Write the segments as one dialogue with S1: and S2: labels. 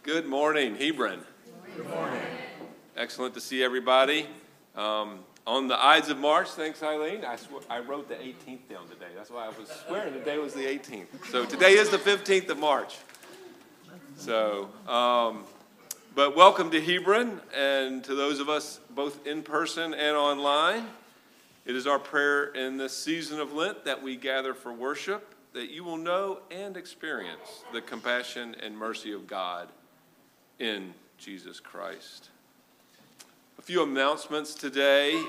S1: Good morning, Hebron.
S2: Good morning.
S1: Excellent to see everybody. On the Ides of March, thanks Eileen, I wrote the 18th down today. That's why I was swearing today was the 18th. So today is the 15th of March. So, but welcome to Hebron, and to those of us both in person and online. It is our prayer in this season of Lent that we gather for worship, that you will know and experience the compassion and mercy of God in Jesus Christ. A few announcements today.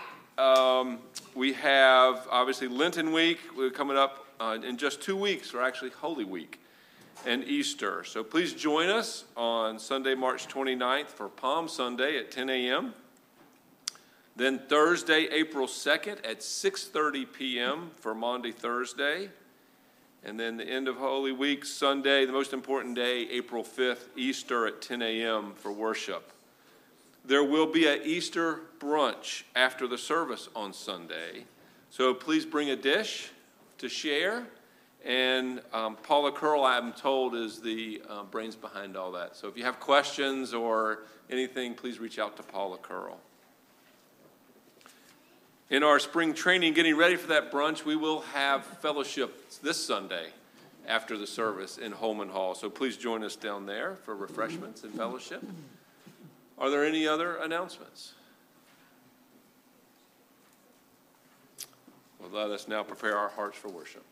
S1: We have, obviously, Lenten Week. We're coming up in just 2 weeks. We're actually Holy Week and Easter. So please join us on Sunday, March 29th for Palm Sunday at 10 a.m. Then Thursday, April 2nd at 6:30 p.m. for Maundy Thursday. And then the end of Holy Week, Sunday, the most important day, April 5th, Easter at 10 a.m. for worship. There will be an Easter brunch after the service on Sunday. So please bring a dish to share. And Paula Curl, I'm told, is the brains behind all that. So if you have questions or anything, please reach out to Paula Curl. In our spring training, getting ready for that brunch, we will have fellowship this Sunday after the service in Holman Hall. So please join us down there for refreshments and fellowship. Are there any other announcements? Well, let us now prepare our hearts for worship.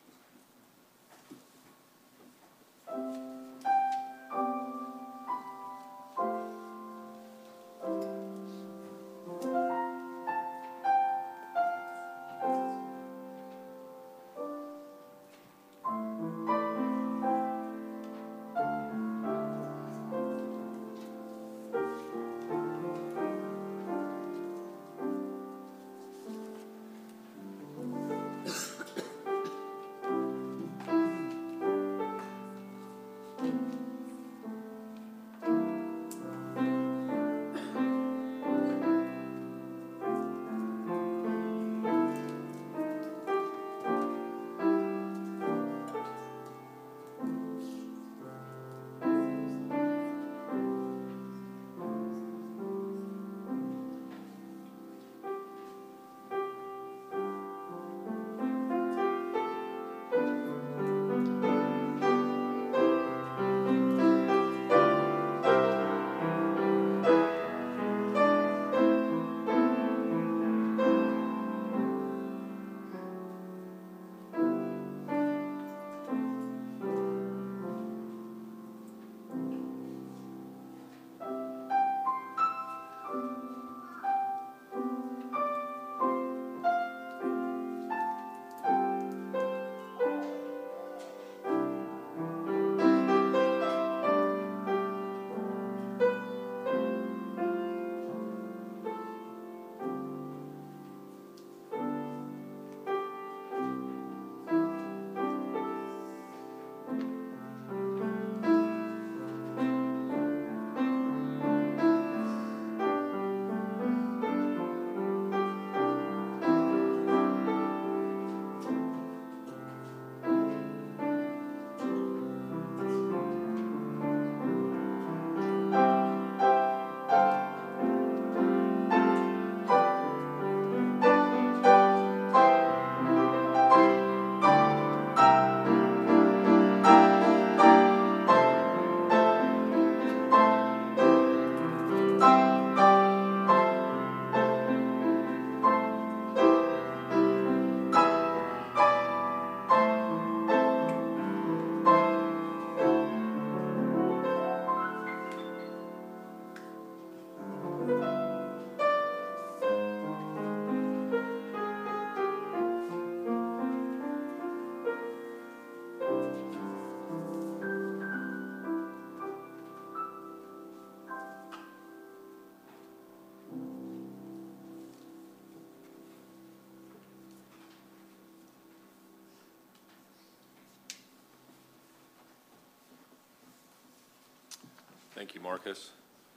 S1: Thank you, Marcus.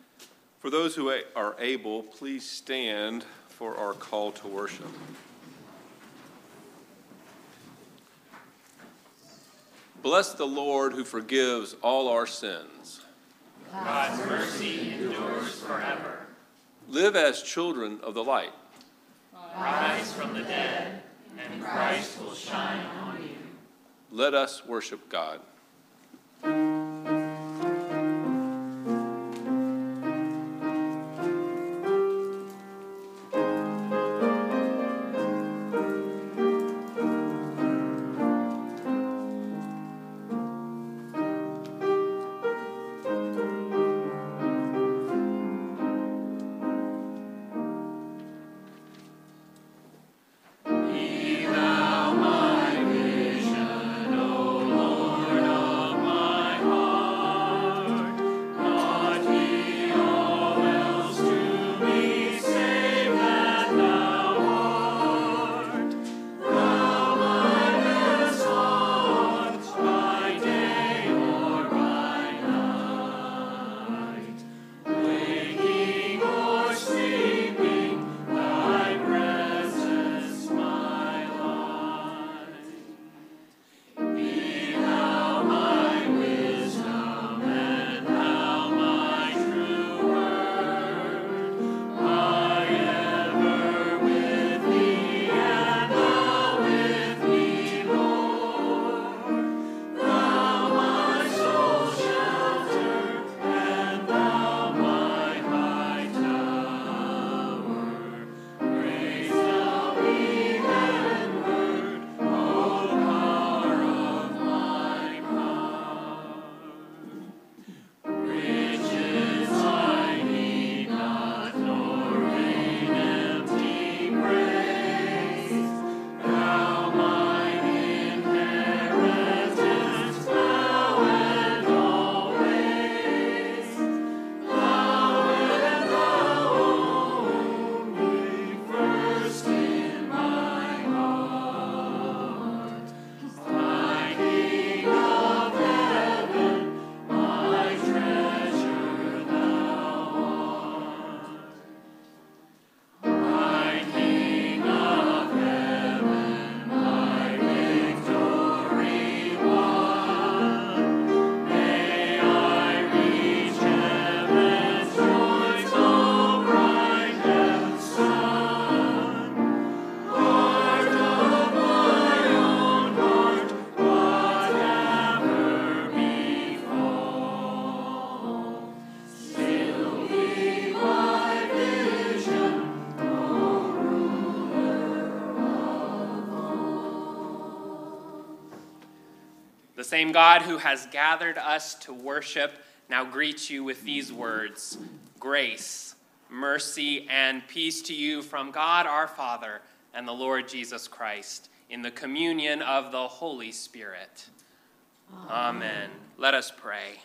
S1: For those who are able, please stand for our call to worship. Bless the Lord who forgives all our sins.
S2: God
S1: live as children of the light.
S2: Rise from the dead, and Christ will shine on you.
S1: Let us worship God.
S3: The same God who has gathered us to worship now greets you with these words: grace, mercy, and peace to you from God our Father and the Lord Jesus Christ, in the communion of the Holy Spirit. Amen. Let us pray.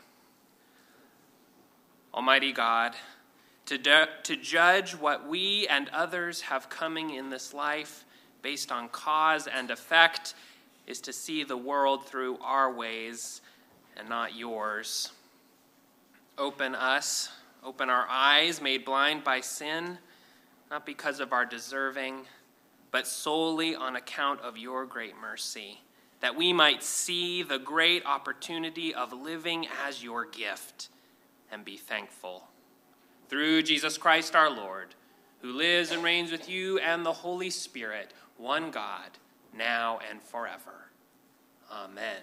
S3: Almighty God, to judge what we and others have coming in this life based on cause and effect is to see the world through our ways and not yours. Open our eyes made blind by sin, not because of our deserving, but solely on account of your great mercy, that we might see the great opportunity of living as your gift and be thankful. Through Jesus Christ our Lord, who lives and reigns with you and the Holy Spirit, one God, now and forever. Amen.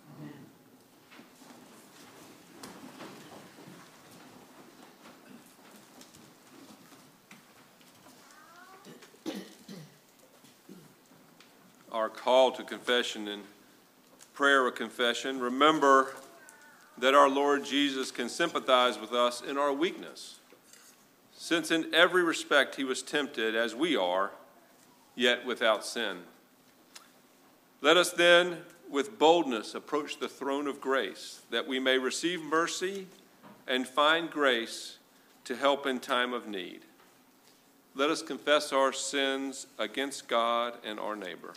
S1: Our call to confession and prayer of confession. Remember that our Lord Jesus can sympathize with us in our weakness, since in every respect he was tempted as we are, yet without sin. Let us then, with boldness, approach the throne of grace, that we may receive mercy and find grace to help in time of need. Let us confess our sins against God and our neighbor.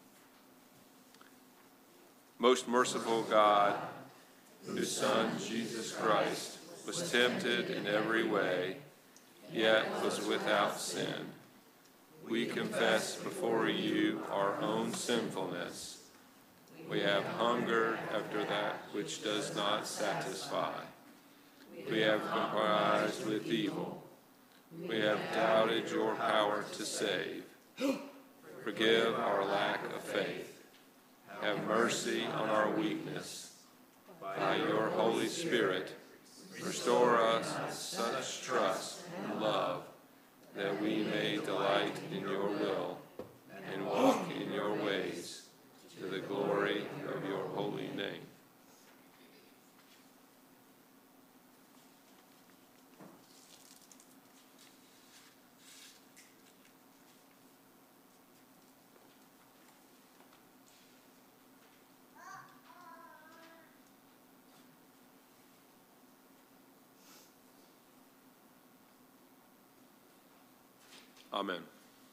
S1: Most merciful God, whose Son, Jesus Christ, was tempted in every way, yet was without sin, we confess before you our own sinfulness. We have hungered after that which does not satisfy. We have comprised with evil. We have doubted your power to save. Forgive our lack of faith. Have mercy on our weakness. By your Holy Spirit, restore us such trust and love that we may delight in your will and walk in your ways to the glory of your holy name. Amen.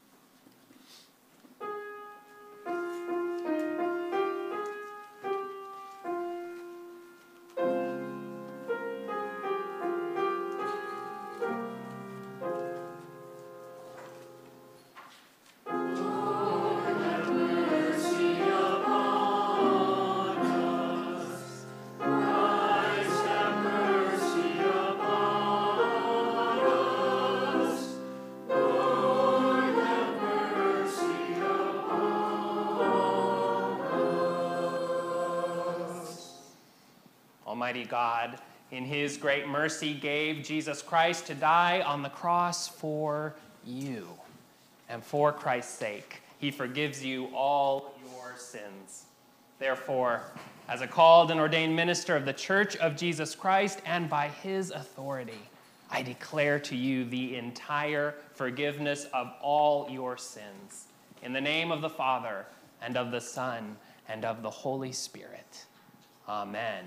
S3: Almighty God, in his great mercy, gave Jesus Christ to die on the cross for you. And for Christ's sake, he forgives you all your sins. Therefore, as a called and ordained minister of the Church of Jesus Christ, and by his authority, I declare to you the entire forgiveness of all your sins. In the name of the Father, and of the Son, and of the Holy Spirit. Amen.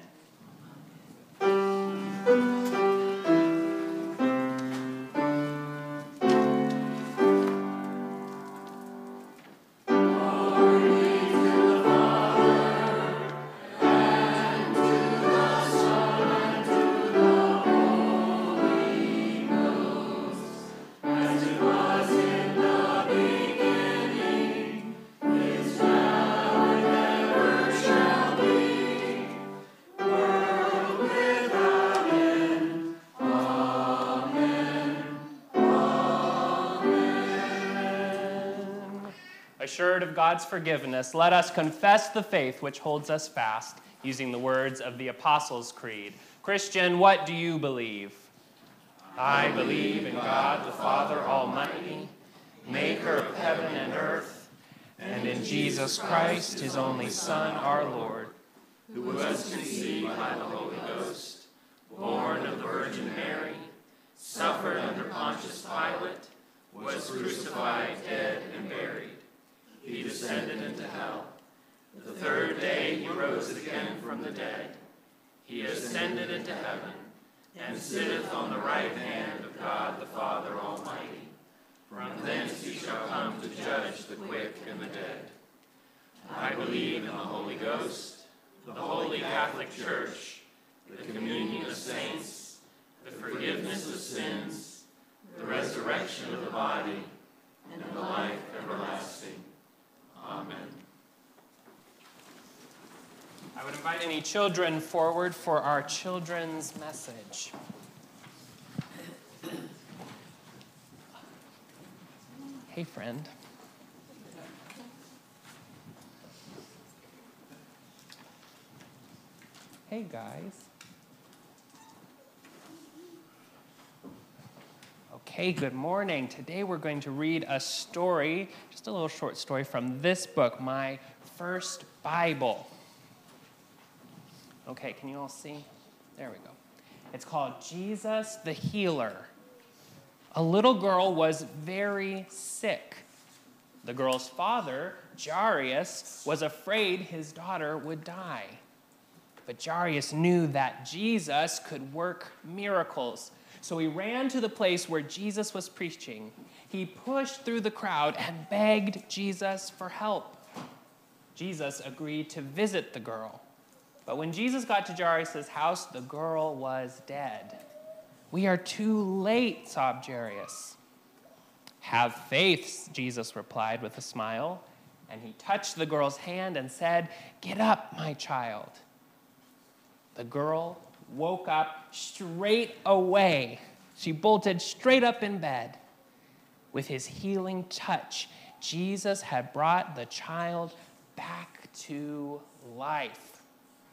S3: Assured of God's forgiveness, let us confess the faith which holds us fast, using the words of the Apostles' Creed. Christian, what do you believe? I believe in God the Father Almighty, maker of heaven and earth, and in Jesus Christ, his only Son, our Lord, who was conceived by the Holy Ghost, born of the Virgin Mary, suffered under Pontius Pilate, was crucified, dead, and buried. He descended into hell. The third day he rose again from the dead. He ascended into heaven, and sitteth on the right hand of God the Father Almighty. From thence he shall come to judge the quick and the dead. I believe in the Holy Ghost, the Holy Catholic Church, the communion of saints, the forgiveness of sins, the resurrection of the body, and the life everlasting. Amen. I would invite any children forward for our children's message. Hey, friend. Hey, guys. Okay, good morning. Today we're going to read a story, just a little short story from this book, My First Bible. Okay, can you all see? There we go. It's called Jesus the Healer. A little girl was very sick. The girl's father, Jairus, was afraid his daughter would die. But Jairus knew that Jesus could work miracles. So he ran to the place where Jesus was preaching. He pushed through the crowd and begged Jesus for help. Jesus agreed to visit the girl. But when Jesus got to Jairus' house, the girl was dead. We are too late, sobbed Jairus. Have faith, Jesus replied with a smile. And he touched the girl's hand and said, "Get up, my child." The girl woke up straight away. She bolted straight up in bed. With his healing touch, Jesus had brought the child back to life.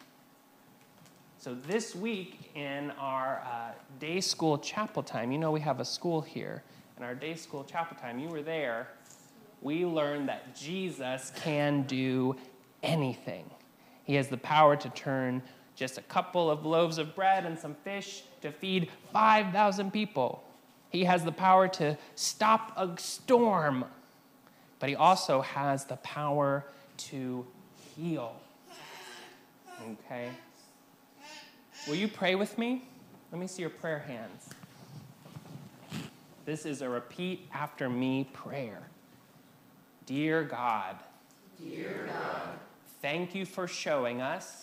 S3: So this week in our day school chapel time, we have a school here. In our day school chapel time, you were there. We learned that Jesus can do anything. He has the power to turn just a couple of loaves of bread and some fish to feed 5,000 people. He has the power to stop a storm, but he also has the power to heal. Okay? Will you pray with me? Let me see your prayer hands. This is a repeat after me prayer. Dear God, thank you for showing us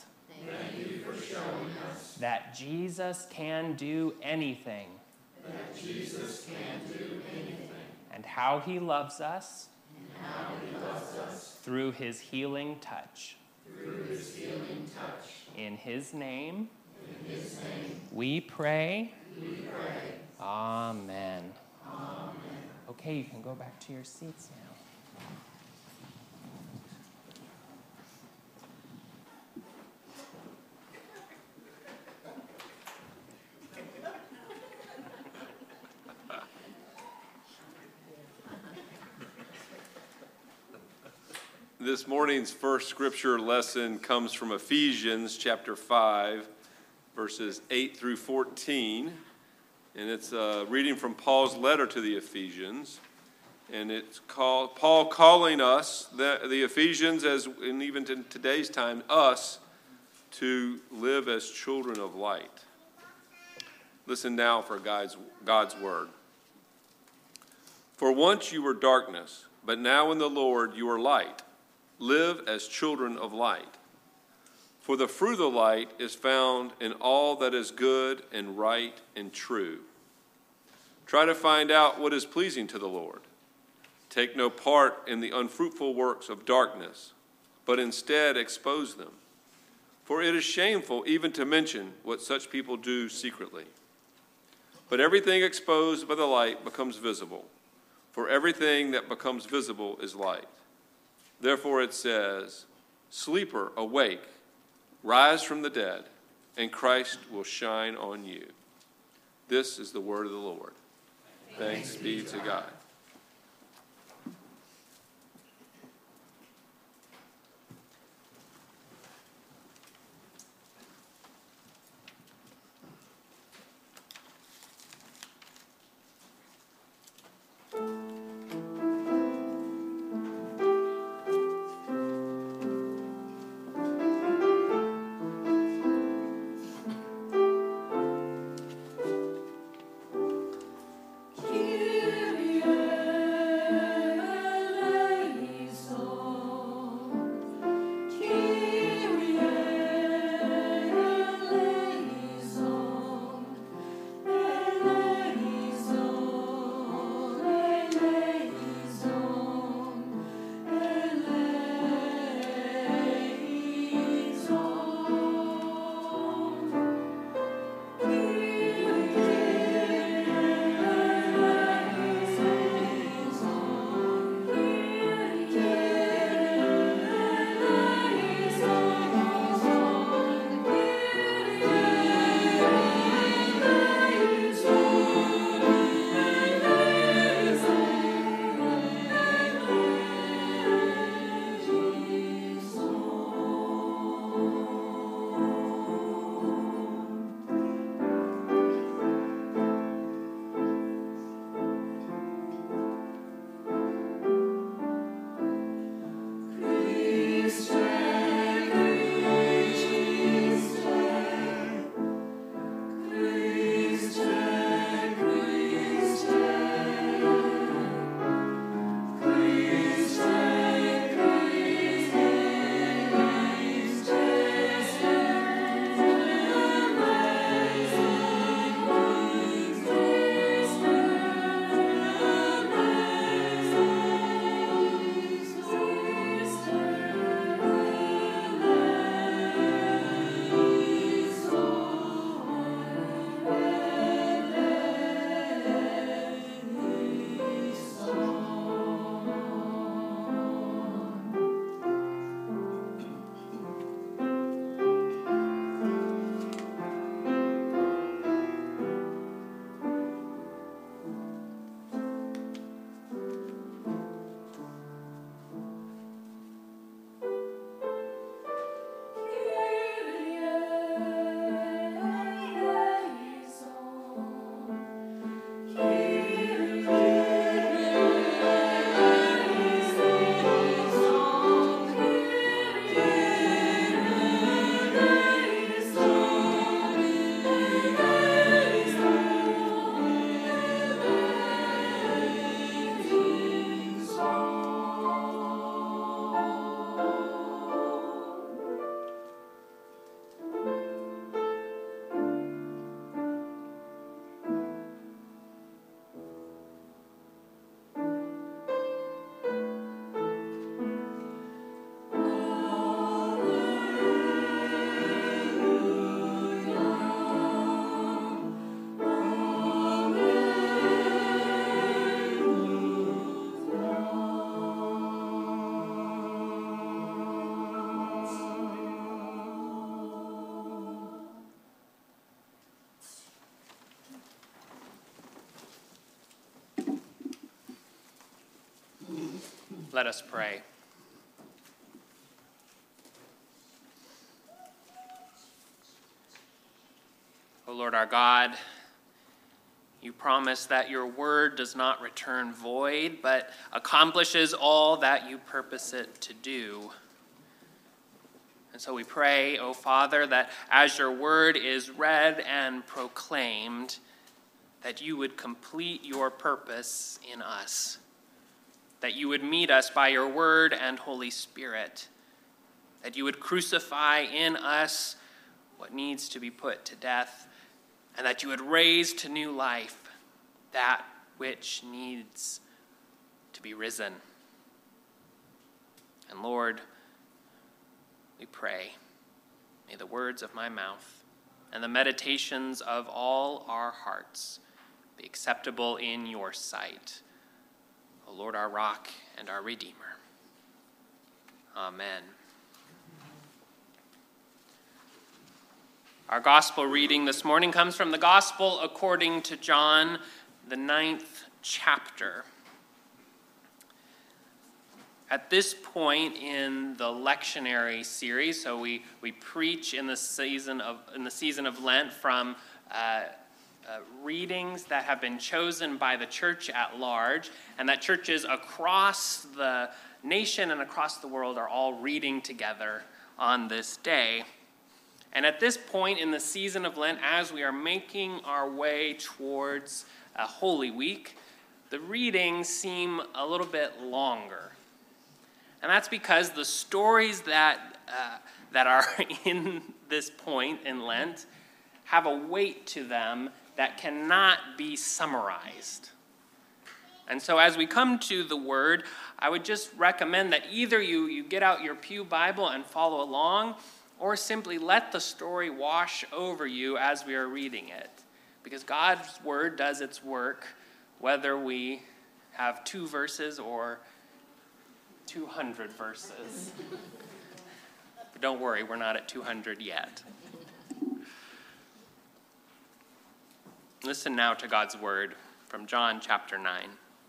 S3: that Jesus can do anything. And how he loves us, through his healing touch. In his name, we pray. Amen. Okay, you can go back to your seats now.
S1: This morning's first scripture lesson comes from Ephesians chapter 5, verses 8 through 14. And it's a reading from Paul's letter to the Ephesians. And it's called Paul calling us, the Ephesians, and even in today's time, us, to live as children of light. Listen now for God's word. For once you were darkness, but now in the Lord you are light. Live as children of light. For the fruit of the light is found in all that is good and right and true. Try to find out what is pleasing to the Lord. Take no part in the unfruitful works of darkness, but instead expose them. For it is shameful even to mention what such people do secretly. But everything exposed by the light becomes visible, for everything that becomes visible is light. Therefore it says, Sleeper, awake, rise from the dead, and Christ will shine on you. This is the word of the Lord. Thanks be to God.
S4: Kyrie
S3: Let us pray. O Lord our God, you promise that your word does not return void, but accomplishes all that you purpose it to do. And so we pray, O Father, that as your word is read and proclaimed, that you would complete your purpose in us, that you would meet us by your word and Holy Spirit, that you would crucify in us what needs to be put to death, and that you would raise to new life that which needs to be risen. And Lord, we pray, may the words of my mouth and the meditations of all our hearts be acceptable in your sight, O Lord, our rock and our Redeemer. Amen. Our gospel reading this morning comes from the Gospel according to John, the 9th chapter. At this point in the lectionary series, so we preach in the season of Lent from readings that have been chosen by the church at large, and that churches across the nation and across the world are all reading together on this day. And at this point in the season of Lent, as we are making our way towards Holy Week, the readings seem a little bit longer. And that's because the stories that are in this point in Lent have a weight to them that cannot be summarized. And so as we come to the word, I would just recommend that either you get out your pew Bible and follow along, or simply let the story wash over you as we are reading it. Because God's word does its work, whether we have 2 verses or 200 verses. But don't worry, we're not at 200 yet. Listen now to God's word from John chapter 9.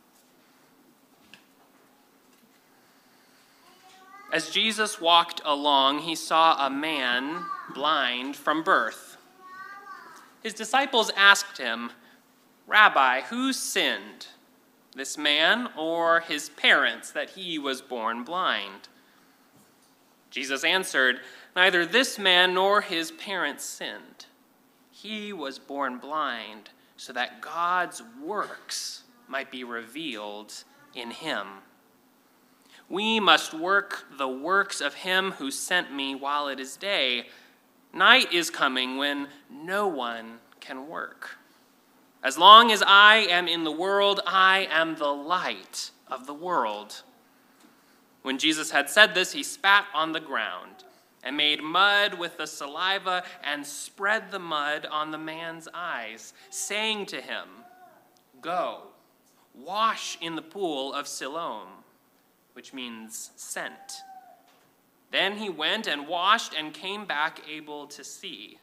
S3: As Jesus walked along, he saw a man blind from birth. His disciples asked him, "Rabbi, who sinned, this man or his parents, that he was born blind?" Jesus answered, "Neither this man nor his parents sinned. He was born blind so that God's works might be revealed in him. We must work the works of him who sent me while it is day. Night is coming when no one can work. As long as I am in the world, I am the light of the world." When Jesus had said this, he spat on the ground and made mud with the saliva and spread the mud on the man's eyes, saying to him, "Go, wash in the pool of Siloam," which means sent. Then he went and washed and came back able to see.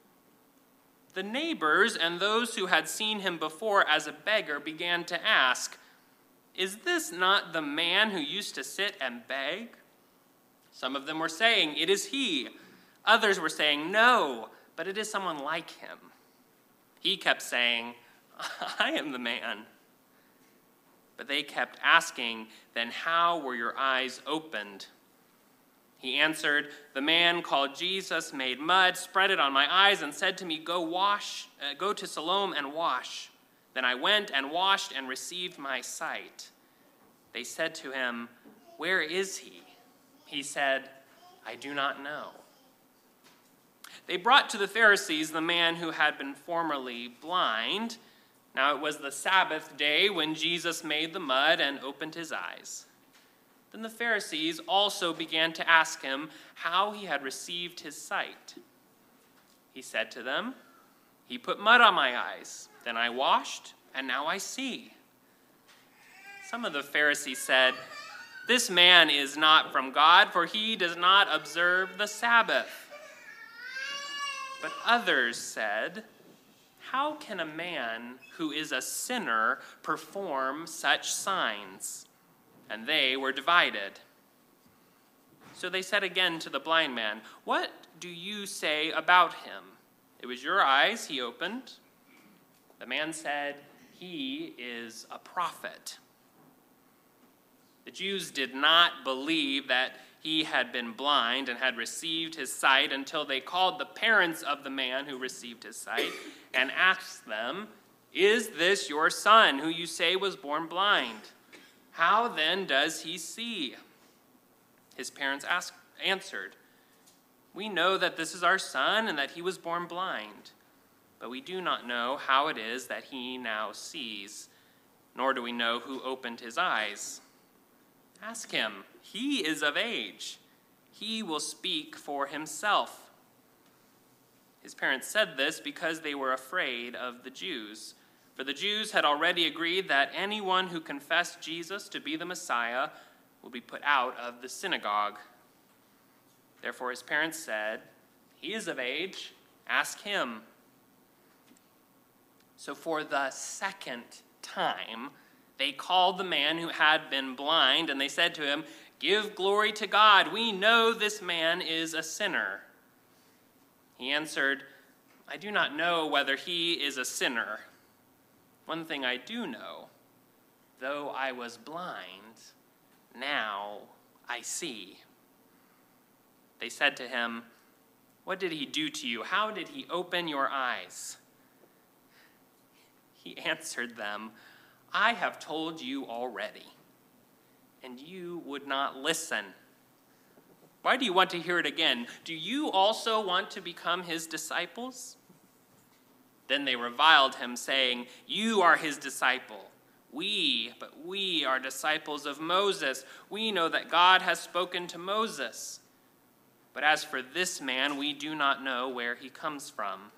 S3: The neighbors and those who had seen him before as a beggar began to ask, "Is this not the man who used to sit and beg?" Some of them were saying, "It is he." Others were saying, "No, but it is someone like him." He kept saying, "I am the man." But they kept asking, "Then how were your eyes opened?" He answered, "The man called Jesus made mud, spread it on my eyes, and said to me, 'Go to Siloam and wash.' Then I went and washed and received my sight." They said to him, "Where is he?" He said, "I do not know." They brought to the Pharisees the man who had been formerly blind. Now it was the Sabbath day when Jesus made the mud and opened his eyes. Then the Pharisees also began to ask him how he had received his sight. He said to them, "He put mud on my eyes. Then I washed, and now I see." Some of the Pharisees said, "This man is not from God, for he does not observe the Sabbath." But others said, "How can a man who is a sinner perform such signs?" and they were divided. So they said again to the blind man, "What do you say about him? It was your eyes he opened." The man said, "He is a prophet." The Jews did not believe that he had been blind and had received his sight until they called the parents of the man who received his sight and asked them, "Is this your son who you say was born blind? How then does he see?" His parents answered, "We know that this is our son and that he was born blind, but we do not know how it is that he now sees, nor do we know who opened his eyes. Ask him. He is of age. He will speak for himself." His parents said this because they were afraid of the Jews. For the Jews had already agreed that anyone who confessed Jesus to be the Messiah would be put out of the synagogue. Therefore his parents said, "He is of age. Ask him." So for the second time, they called the man who had been blind, and they said to him, "Give glory to God. We know this man is a sinner." He answered, "I do not know whether he is a sinner. One thing I do know, though I was blind, now I see." They said to him, "What did he do to you? How did he open your eyes?" He answered them, "I have told you already, and you would not listen. Why do you want to hear it again? Do you also want to become his disciples?" Then they reviled him, saying, "You are his disciple. But we are disciples of Moses. We know that God has spoken to Moses. But as for this man, we do not know where he comes from."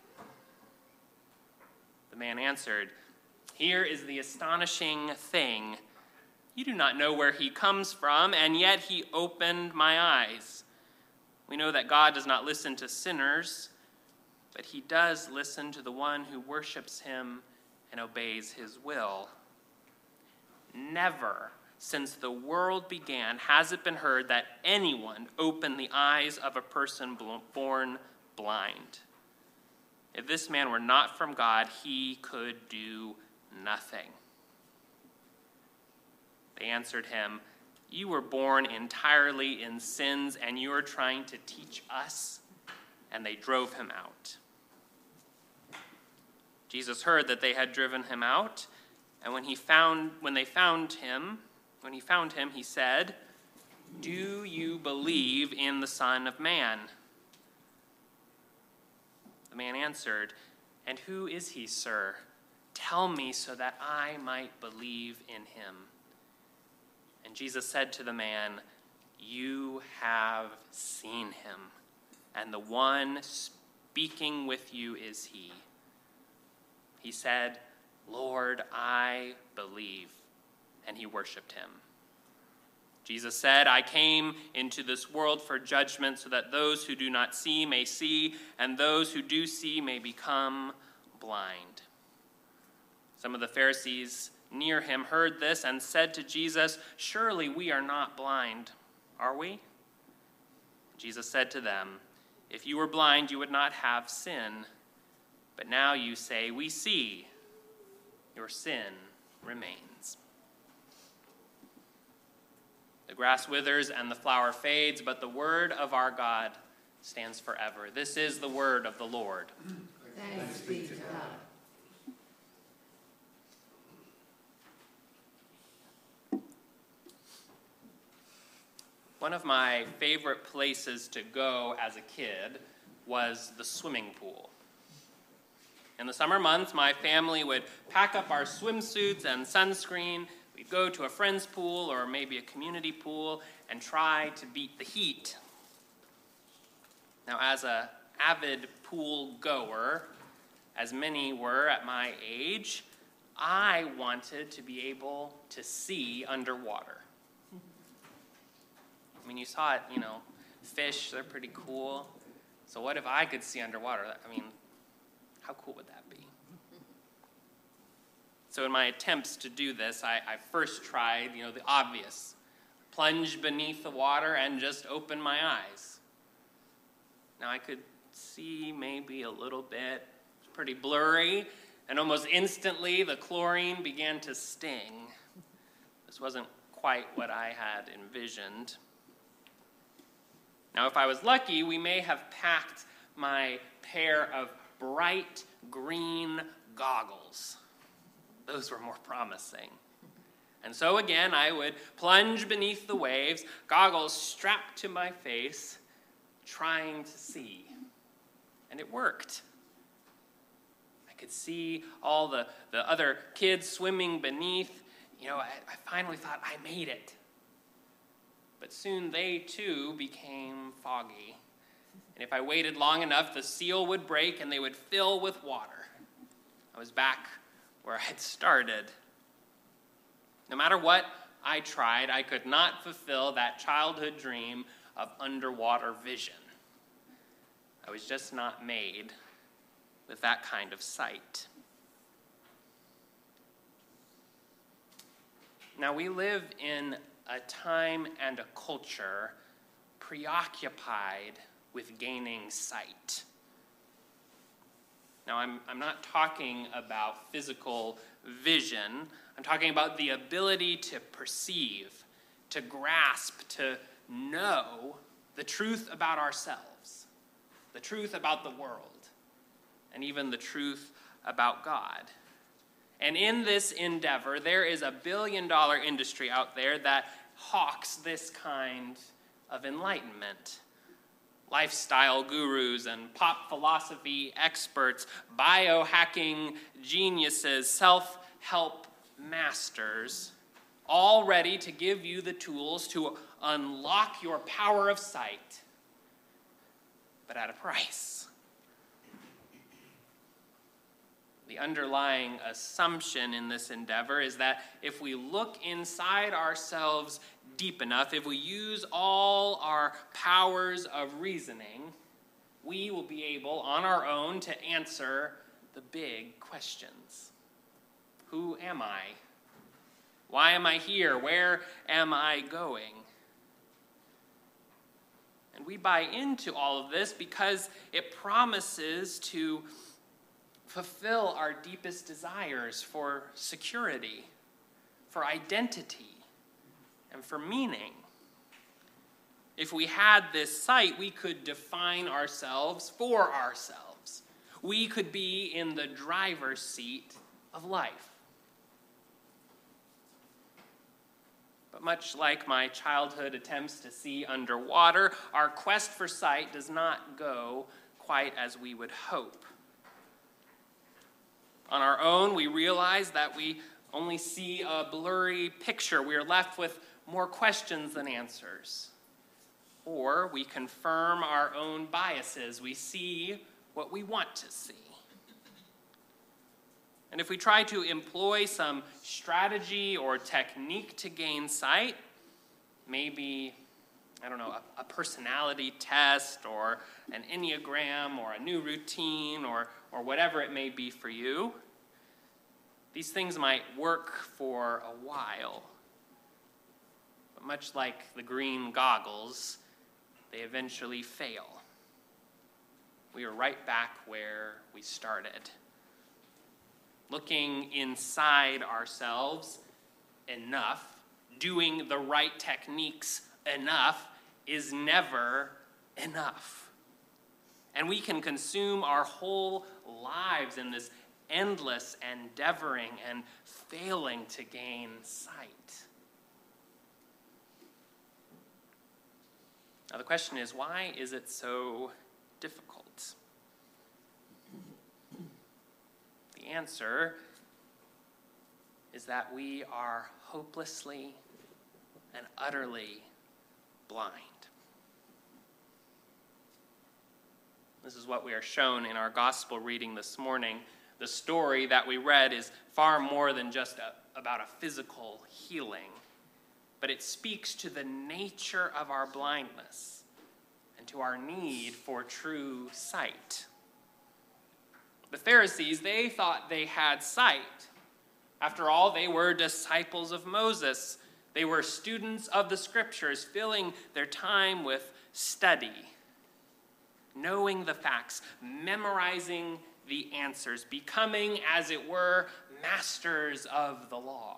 S3: The man answered, "Here is the astonishing thing. You do not know where he comes from, and yet he opened my eyes. We know that God does not listen to sinners, but he does listen to the one who worships him and obeys his will. Never since the world began has it been heard that anyone opened the eyes of a person born blind. If this man were not from God, he could do nothing." They answered him, "You were born entirely in sins, and you are trying to teach us?" And they drove him out. Jesus heard that they had driven him out, and when he found him, he said, "Do you believe in the Son of Man?" The man answered, "And who is he, sir? Tell me so that I might believe in him." And Jesus said to the man, "You have seen him, and the one speaking with you is he." He said, "Lord, I believe," and he worshipped him. Jesus said, "I came into this world for judgment so that those who do not see may see, and those who do see may become blind." Some of the Pharisees near him heard this and said to Jesus, "Surely we are not blind, are we?" Jesus said to them, "If you were blind, you would not have sin. But now you say, 'We see.' Your sin remains." The grass withers and the flower fades, but the word of our God stands forever. This is the word of the Lord.
S4: Thanks be to God.
S3: One of my favorite places to go as a kid was the swimming pool. In the summer months, my family would pack up our swimsuits and sunscreen. We'd go to a friend's pool or maybe a community pool and try to beat the heat. Now, as an avid pool goer, as many were at my age, I wanted to be able to see underwater. I mean, you saw it, fish, they're pretty cool. So what if I could see underwater? I mean, how cool would that be? So in my attempts to do this, I first tried, the obvious. Plunge beneath the water and just open my eyes. Now I could see maybe a little bit. It's pretty blurry, and almost instantly the chlorine began to sting. This wasn't quite what I had envisioned. Now, if I was lucky, we may have packed my pair of bright green goggles. Those were more promising. And so again, I would plunge beneath the waves, goggles strapped to my face, trying to see. And it worked. I could see all the other kids swimming beneath. I finally thought, I made it. But soon they too became foggy. And if I waited long enough, the seal would break and they would fill with water. I was back where I had started. No matter what I tried, I could not fulfill that childhood dream of underwater vision. I was just not made with that kind of sight. Now, we live in a time and a culture preoccupied with gaining sight. Now, I'm not talking about physical vision. I'm talking about the ability to perceive, to grasp, to know the truth about ourselves, the truth about the world, and even the truth about God. And in this endeavor, there is a billion-dollar industry out there that hawks this kind of enlightenment. Lifestyle gurus and pop philosophy experts, biohacking geniuses, self-help masters, all ready to give you the tools to unlock your power of sight, but at a price. The underlying assumption in this endeavor is that if we look inside ourselves deep enough, if we use all our powers of reasoning, we will be able on our own to answer the big questions. Who am I? Why am I here? Where am I going? And we buy into all of this because it promises to fulfill our deepest desires for security, for identity, and for meaning. If we had this sight, we could define ourselves for ourselves. We could be in the driver's seat of life. But much like my childhood attempts to see underwater, our quest for sight does not go quite as we would hope. On our own, we realize that we only see a blurry picture. We are left with more questions than answers. Or we confirm our own biases. We see what we want to see. And if we try to employ some strategy or technique to gain sight, maybe, a personality test or an Enneagram or a new routine or whatever it may be for you, these things might work for a while. But much like the green goggles, they eventually fail. We are right back where we started. Looking inside ourselves enough, doing the right techniques enough, is never enough. And we can consume our whole lives in this endless endeavoring and failing to gain sight. Now the question is, why is it so difficult? The answer is that we are hopelessly and utterly blind. This is what we are shown in our gospel reading this morning. The story that we read is far more than just about a physical healing, but it speaks to the nature of our blindness and to our need for true sight. The Pharisees, they thought they had sight, After all, they were disciples of Moses. They were students of the scriptures, filling their time with study, knowing the facts, memorizing the answers, becoming, as it were, masters of the law.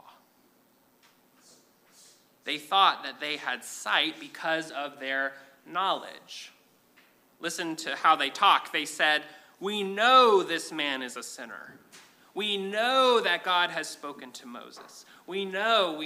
S3: They thought that they had sight because of their knowledge. Listen to how they talk. They said, "We know this man is a sinner. We know that God has spoken to Moses. We know.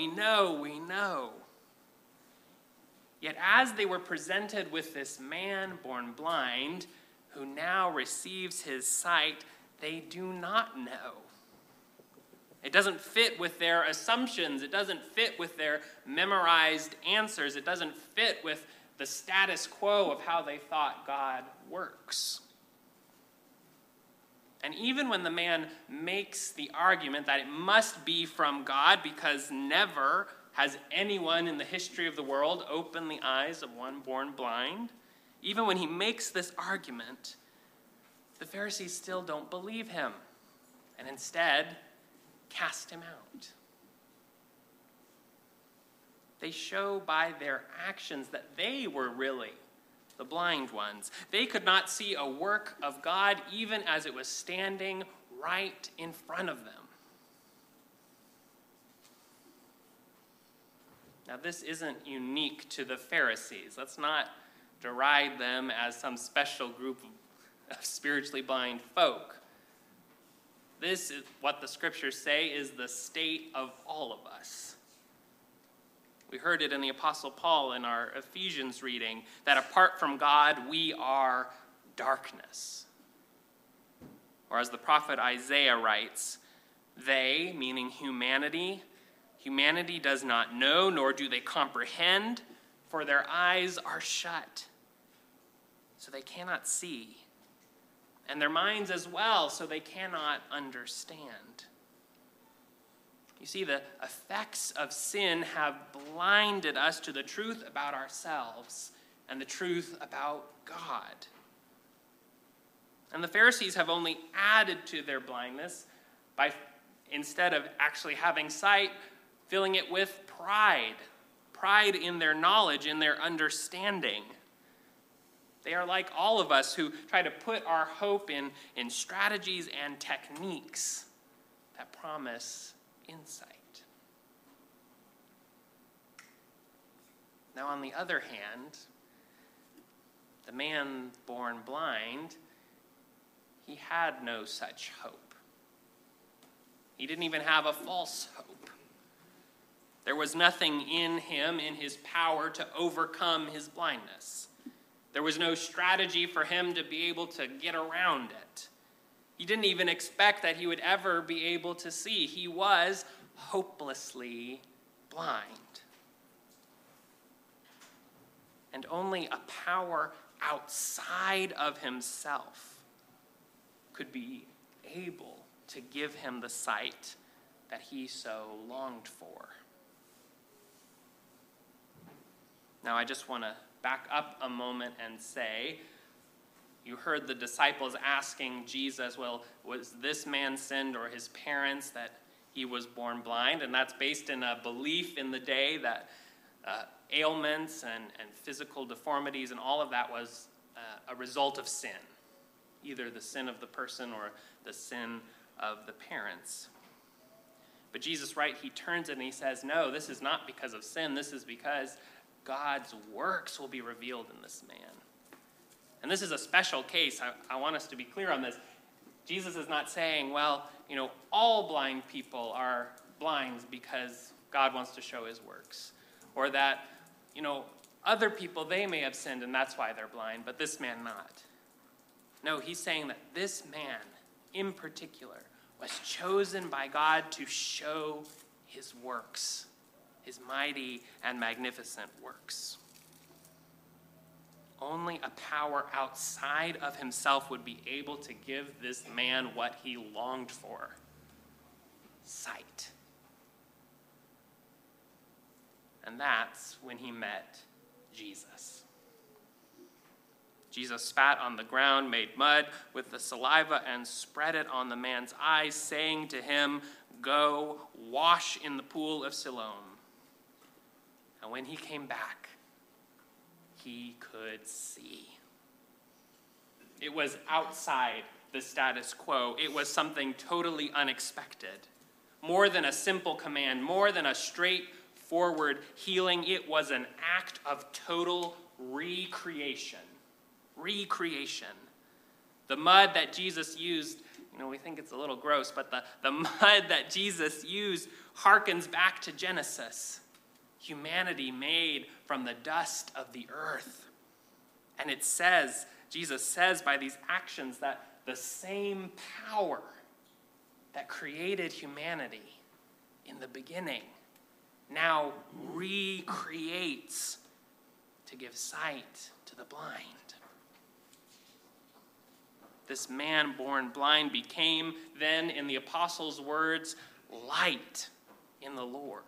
S3: Yet as they were presented with this man born blind, who now receives his sight, they do not know. It doesn't fit with their assumptions. It doesn't fit with their memorized answers. It doesn't fit with the status quo of how they thought God works. And even when the man makes the argument that it must be from God because never has anyone in the history of the world opened the eyes of one born blind, even when he makes this argument, the Pharisees still don't believe him and instead cast him out. They show by their actions that they were really the blind ones. They could not see a work of God even as it was standing right in front of them. Now, this isn't unique to the Pharisees. Let's not deride them as some special group of spiritually blind folk. This is what the scriptures say is the state of all of us. We heard it in the Apostle Paul in our Ephesians reading, that apart from God, we are darkness. Or as the prophet Isaiah writes, they, meaning humanity does not know, nor do they comprehend, for their eyes are shut, so they cannot see, and their minds as well, so they cannot understand. You see, the effects of sin have blinded us to the truth about ourselves and the truth about God. And the Pharisees have only added to their blindness by, instead of actually having sight, filling it with pride in their knowledge, in their understanding. They are like all of us who try to put our hope in strategies and techniques that promise insight. Now, on the other hand, the man born blind, he had no such hope. He didn't even have a false hope. There was nothing in him, in his power, to overcome his blindness. There was no strategy for him to be able to get around it. He didn't even expect that he would ever be able to see. He was hopelessly blind. And only a power outside of himself could be able to give him the sight that he so longed for. Now, I just want to back up a moment and say, you heard the disciples asking Jesus, well, was this man sinned or his parents that he was born blind? And that's based in a belief in the day that ailments and physical deformities and all of that was a result of sin, either the sin of the person or the sin of the parents. But Jesus, right, he turns it and he says, no, this is not because of sin. This is because God's works will be revealed in this man. And this is a special case. I want us to be clear on this. Jesus is not saying, well, all blind people are blind because God wants to show his works. Or that, other people, they may have sinned and that's why they're blind, but this man not. No, he's saying that this man in particular was chosen by God to show his works, his mighty and magnificent works. Only a power outside of himself would be able to give this man what he longed for: sight. And that's when he met Jesus. Jesus spat on the ground, made mud with the saliva, and spread it on the man's eyes, saying to him, "Go, wash in the pool of Siloam." And when he came back, he could see. It was outside the status quo. It was something totally unexpected. More than a simple command, more than a straightforward healing, it was an act of total recreation. Recreation. The mud that Jesus used, we think it's a little gross, but the mud that Jesus used harkens back to Genesis. Humanity made from the dust of the earth. And Jesus says by these actions that the same power that created humanity in the beginning now recreates to give sight to the blind. This man born blind became then, in the apostles' words, light in the Lord.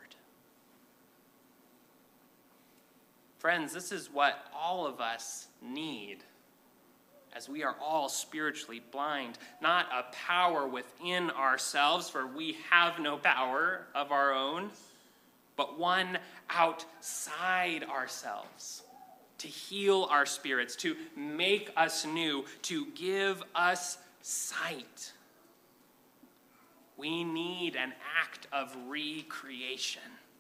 S3: Friends, this is what all of us need, as we are all spiritually blind. Not a power within ourselves, for we have no power of our own, but one outside ourselves, to heal our spirits, to make us new, to give us sight. We need an act of recreation.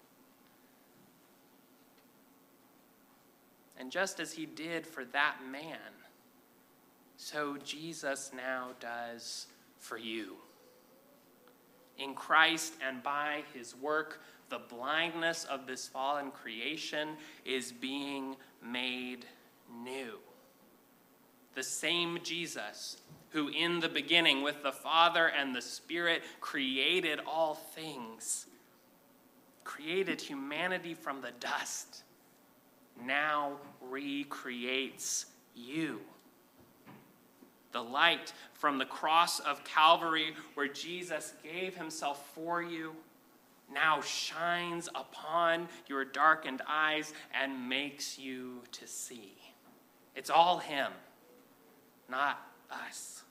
S3: And just as he did for that man, so Jesus now does for you. In Christ and by his work, the blindness of this fallen creation is being made new. The same Jesus who in the beginning with the Father and the Spirit created all things, created humanity from the dust, now recreates you. The light from the cross of Calvary, where Jesus gave himself for you, now shines upon your darkened eyes and makes you to see. It's all him, not us.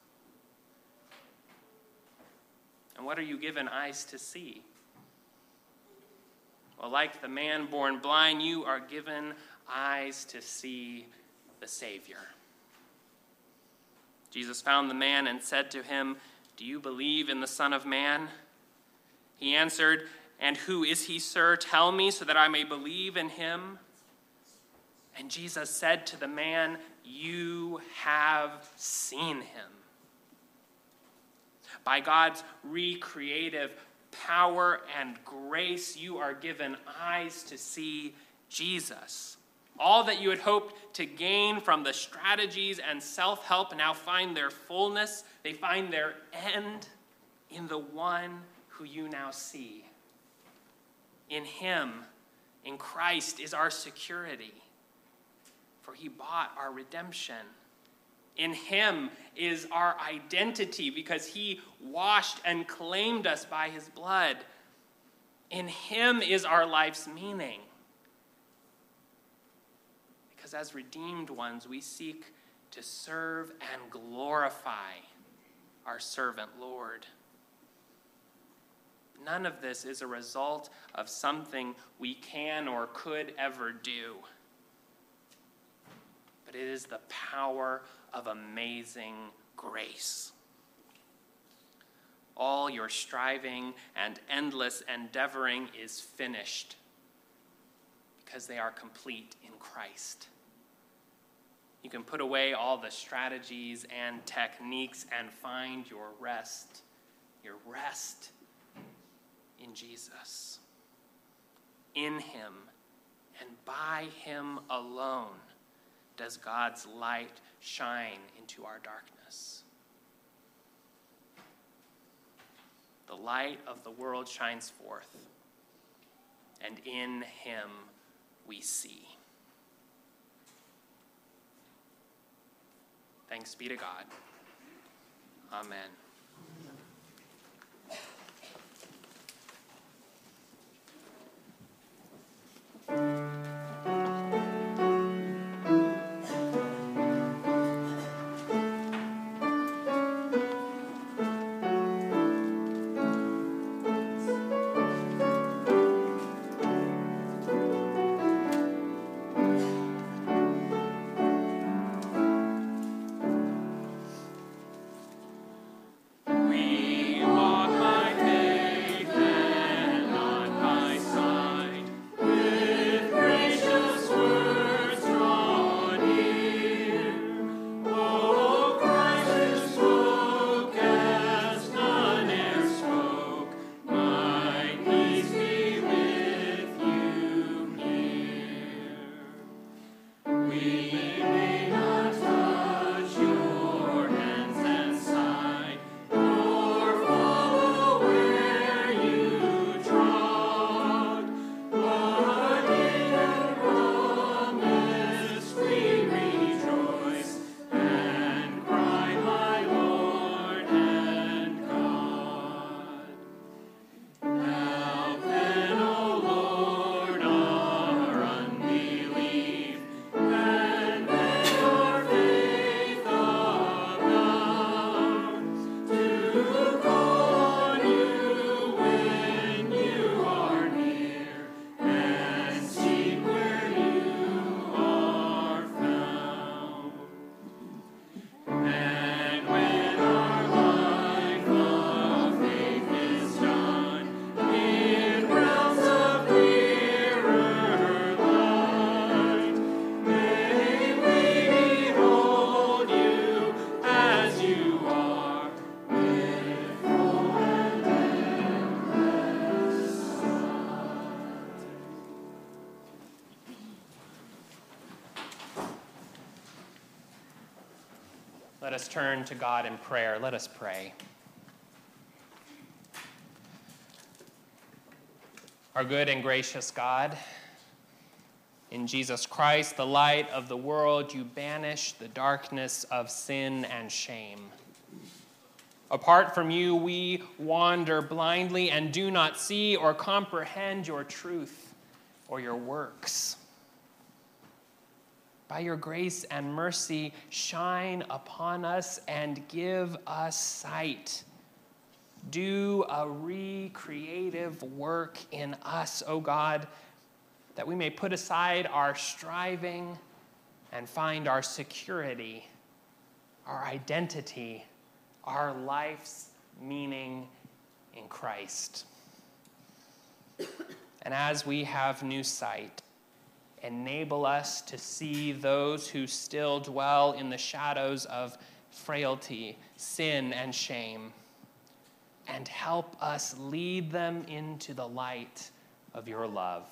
S3: And what are you given eyes to see? Well, like the man born blind, you are given eyes to see the Savior. Jesus found the man and said to him, "Do you believe in the Son of Man?" He answered, "And who is he, sir? Tell me so that I may believe in him." And Jesus said to the man, "You have seen him." By God's recreative power and grace, you are given eyes to see Jesus. All that you had hoped to gain from the strategies and self-help now find their fullness. They find their end in the one who you now see. In him, in Christ, is our security, for he bought our redemption. In him is our identity, because he washed and claimed us by his blood. In him is our life's meaning, because as redeemed ones, we seek to serve and glorify our servant Lord. None of this is a result of something we can or could ever do, but it is the power of amazing grace. All your striving and endless endeavoring is finished, because they are complete in Christ. You can put away all the strategies and techniques and find your rest in Jesus. In him and by him alone does God's light shine into our darkness. The light of the world shines forth, and in him we see. Thanks be to God. Amen. Let us turn to God in prayer. Let us pray. Our good and gracious God, in Jesus Christ, the light of the world, you banish the darkness of sin and shame. Apart from you, we wander blindly and do not see or comprehend your truth or your works. By your grace and mercy, shine upon us and give us sight. Do a recreative work in us, O God, that we may put aside our striving and find our security, our identity, our life's meaning in Christ. And as we have new sight, enable us to see those who still dwell in the shadows of frailty, sin, and shame, and help us lead them into the light of your love.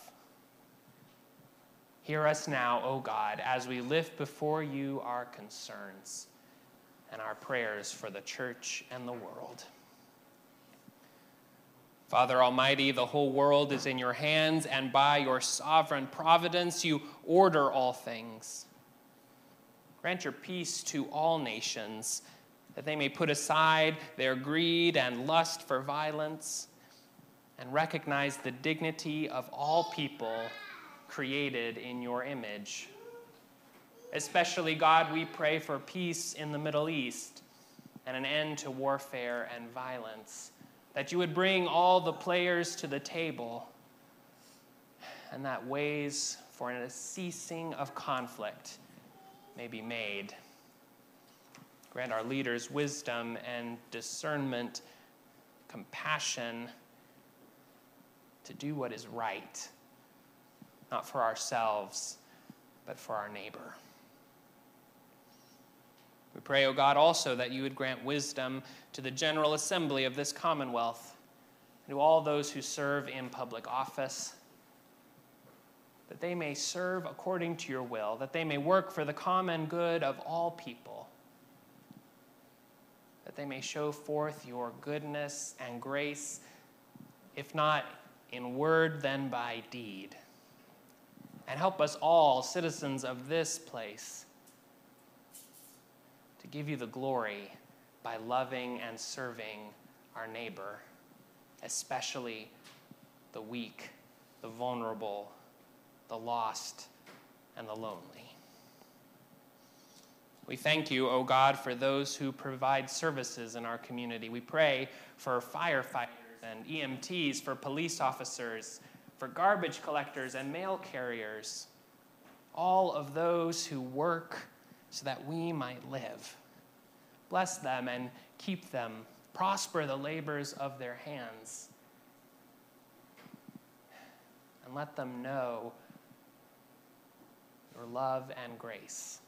S3: Hear us now, O God, as we lift before you our concerns and our prayers for the church and the world. Father Almighty, the whole world is in your hands, and by your sovereign providence you order all things. Grant your peace to all nations, that they may put aside their greed and lust for violence and recognize the dignity of all people created in your image. Especially, God, we pray for peace in the Middle East and an end to warfare and violence, that you would bring all the players to the table, and that ways for a ceasing of conflict may be made. Grant our leaders wisdom and discernment, compassion to do what is right, not for ourselves, but for our neighbor. We pray, O God, also that you would grant wisdom to the General Assembly of this Commonwealth, and to all those who serve in public office, that they may serve according to your will, that they may work for the common good of all people, that they may show forth your goodness and grace, if not in word, then by deed. And help us all, citizens of this place, to give you the glory by loving and serving our neighbor, especially the weak, the vulnerable, the lost, and the lonely. We thank you, O God, for those who provide services in our community. We pray for firefighters and EMTs, for police officers, for garbage collectors and mail carriers, all of those who work so that we might live. Bless them and keep them. Prosper the labors of their hands. And let them know your love and grace.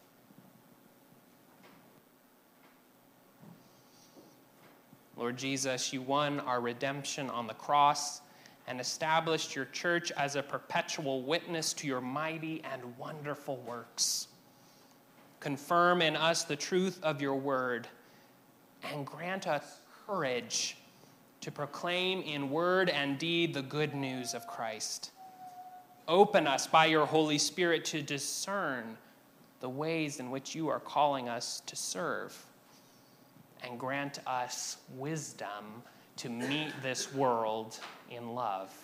S3: Lord Jesus, you won our redemption on the cross and established your church as a perpetual witness to your mighty and wonderful works. Confirm in us the truth of your word, and grant us courage to proclaim in word and deed the good news of Christ. Open us by your Holy Spirit to discern the ways in which you are calling us to serve, and grant us wisdom to meet this world in love.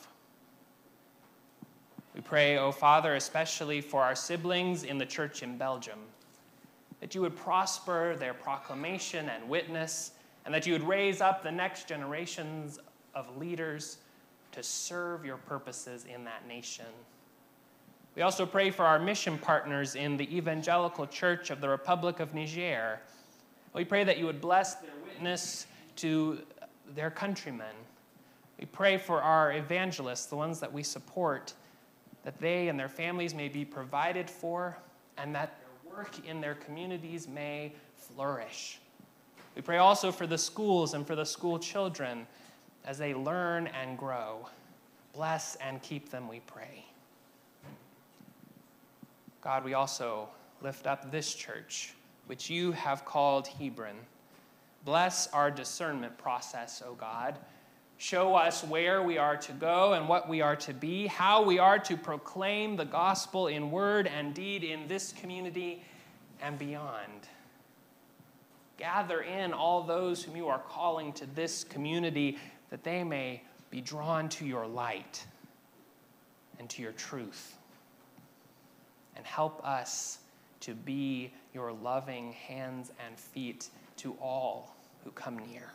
S3: We pray, O Father, especially for our siblings in the church in Belgium, that you would prosper their proclamation and witness, and that you would raise up the next generations of leaders to serve your purposes in that nation. We also pray for our mission partners in the Evangelical Church of the Republic of Niger. We pray that you would bless their witness to their countrymen. We pray for our evangelists, the ones that we support, that they and their families may be provided for, and that their work in their communities may flourish. We pray also for the schools and for the school children as they learn and grow. Bless and keep them, we pray. God, we also lift up this church, which you have called Hebron. Bless our discernment process, O God. Show us where we are to go and what we are to be, how we are to proclaim the gospel in word and deed in this community and beyond. Gather in all those whom you are calling to this community, that they may be drawn to your light and to your truth. And help us to be your loving hands and feet to all who come near.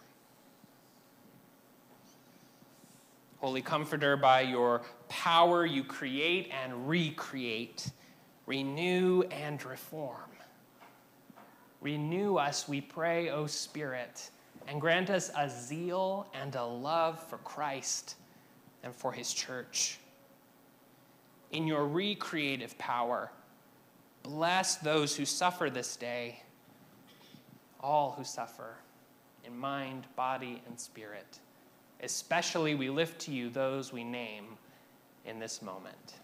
S3: Holy Comforter, by your power you create and recreate, renew and reform. Renew us, we pray, O Spirit, and grant us a zeal and a love for Christ and for his church. In your recreative power, bless those who suffer this day, all who suffer in mind, body, and spirit. Especially we lift to you those we name in this moment.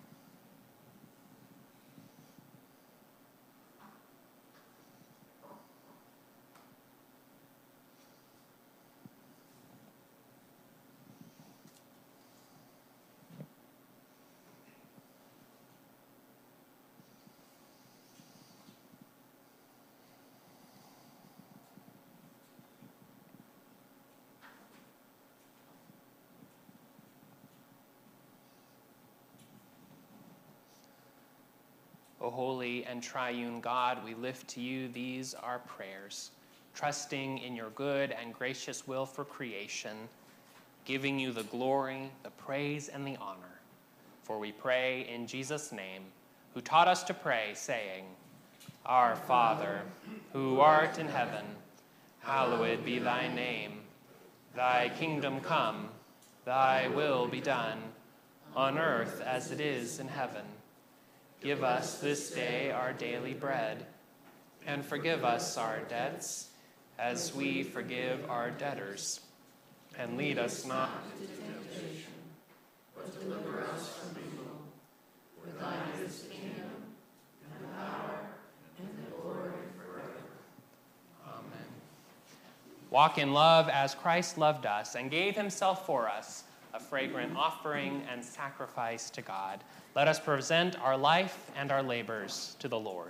S3: O holy and triune God, we lift to you these our prayers, trusting in your good and gracious will for creation, giving you the glory, the praise, and the honor. For we pray in Jesus' name, who taught us to pray, saying, Our Father, who art in heaven, hallowed be thy name. Thy kingdom come, thy will be done, on earth as it is in heaven. Give us this day our daily bread, and forgive us our debts, as we forgive our debtors. And lead us not into temptation, but deliver us from evil. For thine is the kingdom, and the power, and the glory forever. Amen. Walk in love as Christ loved us and gave himself for us, a fragrant offering and sacrifice to God. Let us present our life and our labors to the Lord.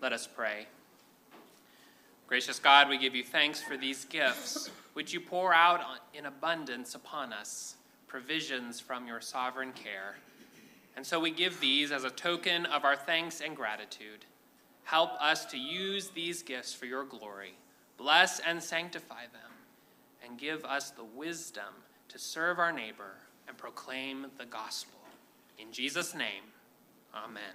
S3: Let us pray. Gracious God, we give you thanks for these gifts, which you pour out in abundance upon us, provisions from your sovereign care. And so we give these as a token of our thanks and gratitude. Help us to use these gifts for your glory. Bless and sanctify them, and give us the wisdom to serve our neighbor and proclaim the gospel. In Jesus' name, amen.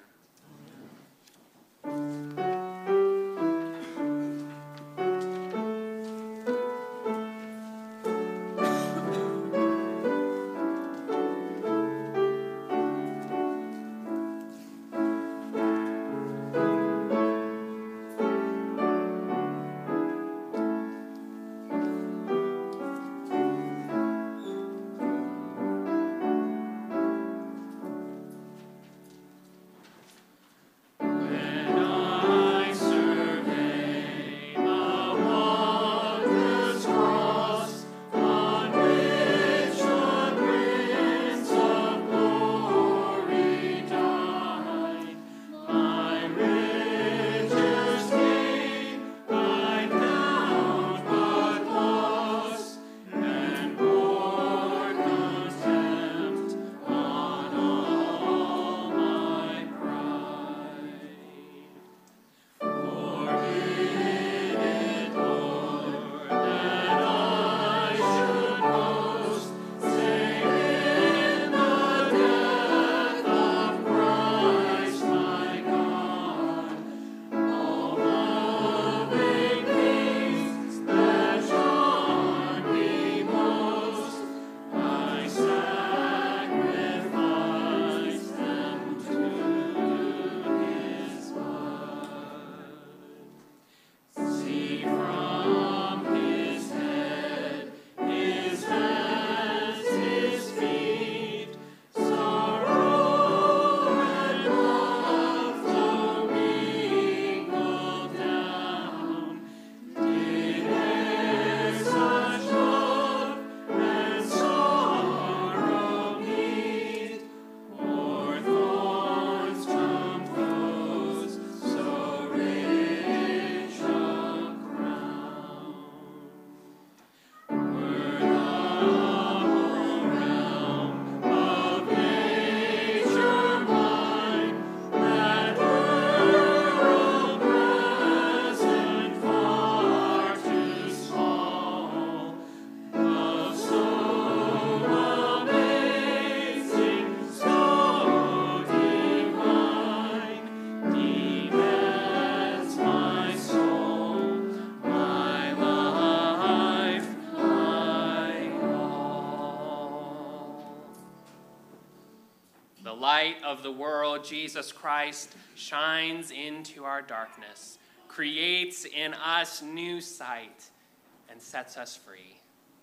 S3: The light of the world, Jesus Christ, shines into our darkness, creates in us new sight, and sets us free.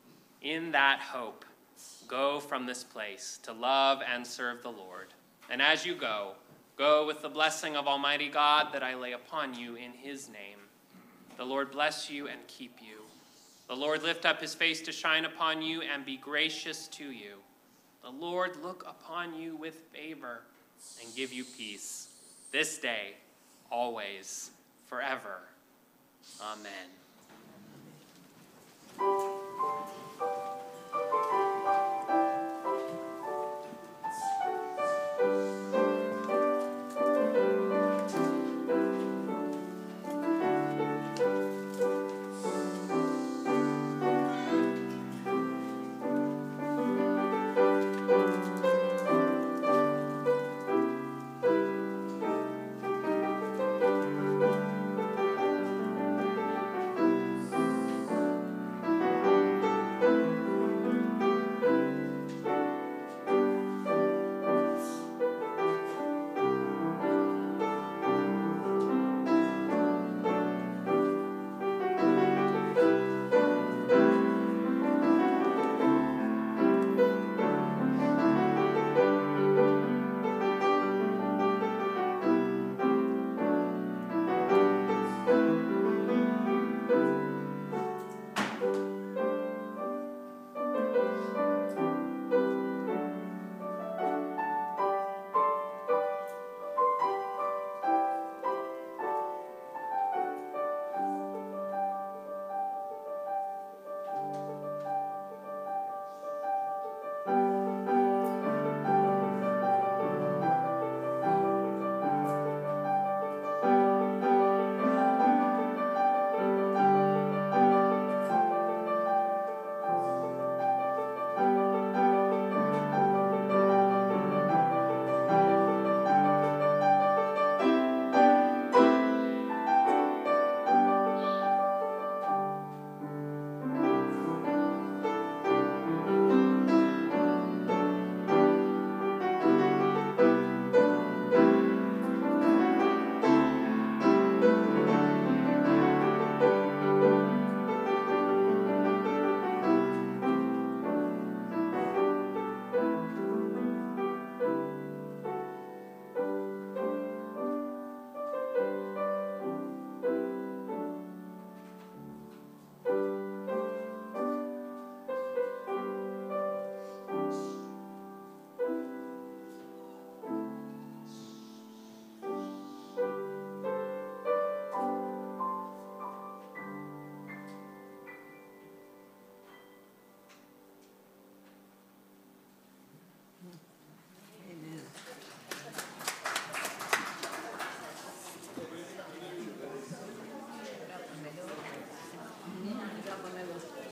S3: In that hope, go from this place to love and serve the Lord. And as you go, go with the blessing of Almighty God that I lay upon you in his name. The Lord bless you and keep you. The Lord lift up his face to shine upon you and be gracious to you. The Lord look upon you with favor and give you peace, this day, always, forever. Amen.